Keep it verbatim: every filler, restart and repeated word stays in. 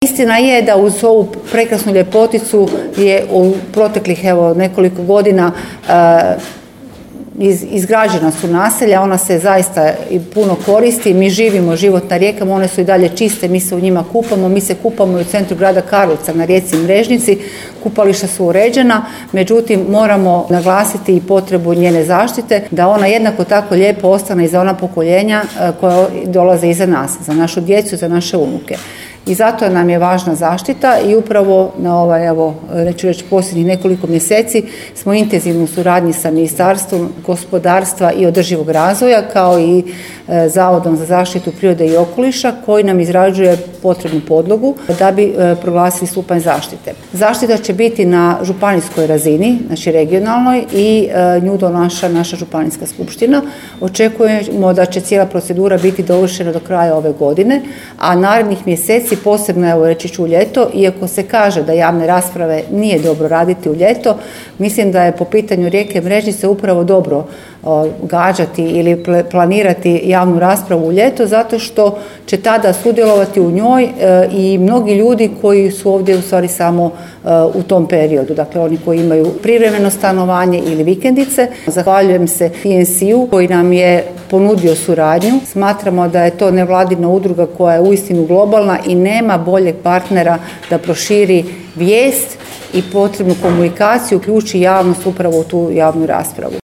Istina je da uz ovu prekrasnu ljepoticu je u proteklih evo nekoliko godina Iz, izgrađena su naselja, ona se zaista i puno koristi, mi živimo život na rijekama, one su i dalje čiste, mi se u njima kupamo, mi se kupamo i u centru grada Karlovca na rijeci Mrežnici, kupališta su uređena, međutim moramo naglasiti i potrebu njene zaštite, da ona jednako tako lijepo ostane i za ona pokoljenja koja dolaze iza nas, za našu djecu, za naše unuke. I zato nam je važna zaštita i upravo na ovaj, evo, neću reći posljednjih nekoliko mjeseci smo intenzivno u suradnji sa Ministarstvom gospodarstva i održivog razvoja kao i e, Zavodom za zaštitu prirode i okoliša koji nam izrađuje potrebnu podlogu da bi e, proglasili stupanj zaštite. Zaštita će biti na županijskoj razini, znači regionalnoj i e, nju donaša naša županijska skupština. Očekujemo da će cijela procedura biti dovršena do kraja ove godine, a narednih mjeseci posebno, evo reći ću u ljeto, iako se kaže da javne rasprave nije dobro raditi u ljeto, mislim da je po pitanju rijeke Mrežnice upravo dobro o, gađati ili planirati javnu raspravu u ljeto, zato što će tada sudjelovati u njoj e, i mnogi ljudi koji su ovdje u stvari samo e, u tom periodu, dakle oni koji imaju privremeno stanovanje ili vikendice. Zahvaljujem se P N C-u koji nam je ponudio suradnju. Smatramo da je to nevladina udruga koja je uistinu globalna i nema boljeg partnera da proširi vijest i potrebnu komunikaciju, uključi javnost upravo u tu javnu raspravu.